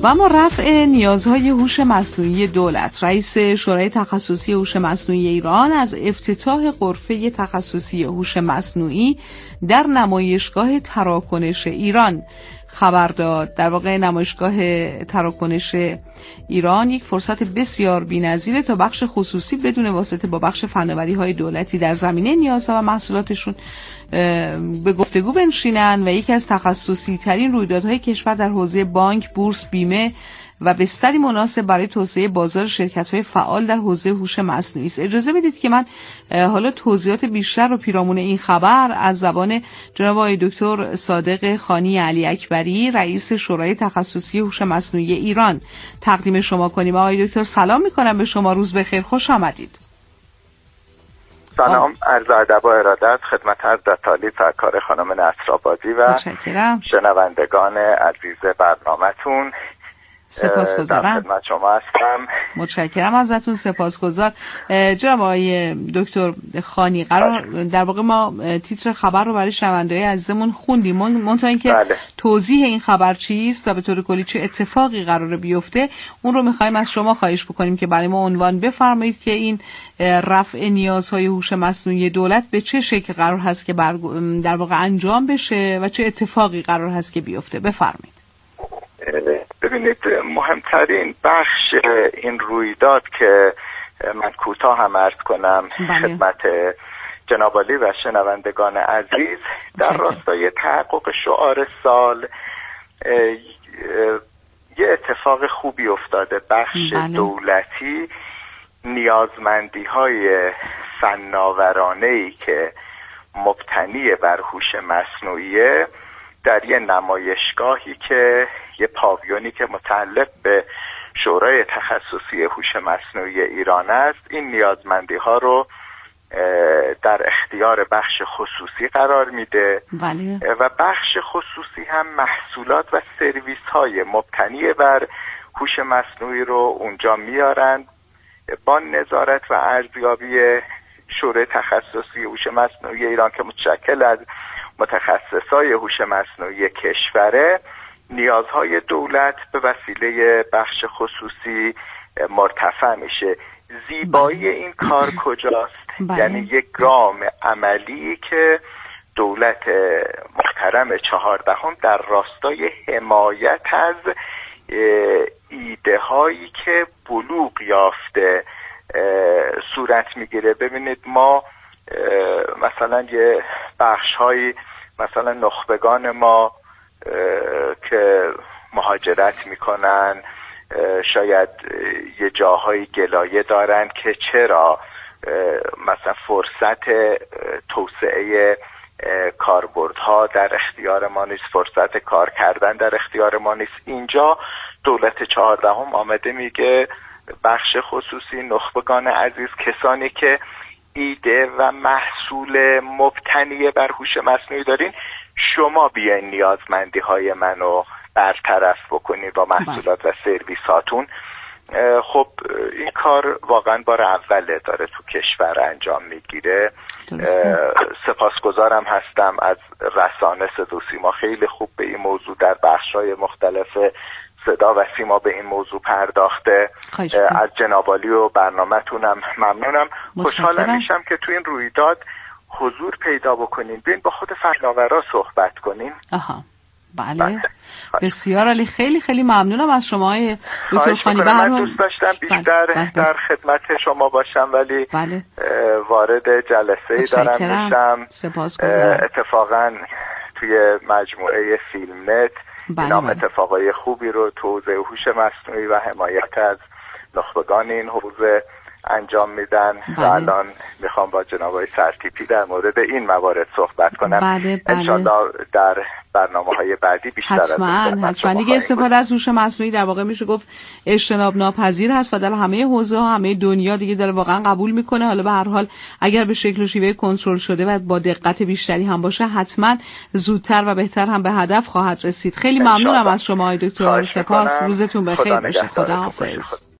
و اما رفع نیازهای هوش مصنوعی دولت. رئیس شورای تخصصی هوش مصنوعی ایران از افتتاح غرفه تخصصی هوش مصنوعی در نمایشگاه تراکنش ایران خبر داد. در واقع نمایشگاه تراکنش ایران یک فرصت بسیار بی‌نظیره تا بخش خصوصی بدون واسطه با بخش فناوری‌های دولتی در زمینه نیازها و محصولاتشون به گفتگو بنشینن و یکی از تخصصی ترین رویدادهای کشور در حوزه بانک، بورس، بیمه و بستری مناسب برای توسعه بازار شرکت‌های فعال در حوزه هوش مصنوعی است. اجازه بدید که من حالا توضیحات بیشتر رو پیرامون این خبر از زبان جناب آقای دکتر صادق خانی علی اکبری، رئیس شورای تخصصی هوش مصنوعی ایران تقدیم شما کنیم. آقای دکتر سلام می‌کنم به شما، روز بخیر، خوش آمدید. سلام، عرض ادب و ارادت خدمت حضرت عالی سرکار خانم نصرآبادی و شنوندگان عزیز برنامه‌تون. سپاسگزارم. در خدمت شما هستم. متشکرم ازتون، سپاسگزار. جناب آقای دکتر خانی، قرار در واقع ما تیتر خبر رو برای شنونده‌های عزیزمون خوندیم، منتها اینکه توضیح این خبر چیست و به طور کلی چه اتفاقی قراره بیفته اون رو می‌خوایم از شما خواهش بکنیم که برای ما عنوان بفرمایید که این رفع نیازهای هوش مصنوعی دولت به چه شکل قرار هست که در واقع انجام بشه و چه اتفاقی قرار هست که بیفته. بفرمایید. ببینید، مهمترین بخش این رویداد که من کوتاه هم عرض کنم خدمت جناب عالی و شنوندگان عزیز، در راستای تحقق شعار سال یه اتفاق خوبی افتاده. بخش دولتی نیازمندی های فناورانه‌ای که مبتنی بر هوش مصنوعیه در یه نمایشگاهی که یه پاویونی که متعلق به شورای تخصصی هوش مصنوعی ایران است، این نیازمندی ها رو در اختیار بخش خصوصی قرار میده. بله. و بخش خصوصی هم محصولات و سرویس های مبتنی بر هوش مصنوعی رو اونجا میارن با نظارت و ارزیابی شورای تخصصی هوش مصنوعی ایران که متشکل از متخصصای هوش مصنوعی کشوره. نیازهای دولت به وسیله بخش خصوصی مرتفع میشه. زیبایی این کار کجاست؟ یعنی یک گام عملی که دولت محترم 14 در راستای حمایت از ایده هایی که بلوغ یافته صورت میگیره. ببینید، ما مثلا یه بخش هایی، مثلا نخبگان ما که مهاجرت میکنن شاید یه جاهای گلایه دارن که چرا مثلا فرصت توسعه کاربردها در اختیار ما نیست، فرصت کار کردن در اختیار ما نیست. اینجا دولت 14 آمده میگه بخش خصوصی، نخبگان عزیز، کسانی که ایده و محصول مبتنی بر هوش مصنوعی دارین، شما بیاین نیازمندی های منو برطرف بکنید با محصولات و سرویس هاتون. خب این کار واقعا بار اوله داره تو کشور انجام میگیره. سپاسگزارم هستم از رسانه صدا و سیما، خیلی خوب به این موضوع در بخش‌های مختلف صدا و سیما به این موضوع پرداخته. از جناب عالی و برنامه‌تونم ممنونم. خوشحالم میشم که تو این رویداد حضور پیدا بکنین، بیاین با خود فناورا صحبت کنین. بله، بسیار عالی. خیلی خیلی ممنونم از شما دکتر خانی. من دوست داشتم بیشتر در خدمت شما باشم ولی وارد جلسه‌ای دارم میشم. اتفاقا توی مجموعه فیلم نت اینام اتفاقای خوبی رو تو حوزه هوش مصنوعی و حمایت از نخبگان این حوزه انجام میدن و الان میخوام با جناب آقای سرتیپی در مورد این موارد صحبت کنم. انشالله در برنامه‌های بعدی بیشتر حتما دیگه استفاده از هوش مصنوعی در واقع میشه گفت اجتناب ناپذیر هست و در همه حوزه ها، همه دنیا دیگه داره واقعا قبول میکنه. حالا به هر حال اگر به شکل و شیوه کنترل شده و با دقت بیشتری هم باشه، حتما زودتر و بهتر هم به هدف خواهد رسید. خیلی ممنونم از شما دکتر. سپاس، روزتون بخیر باشه. خداحافظ.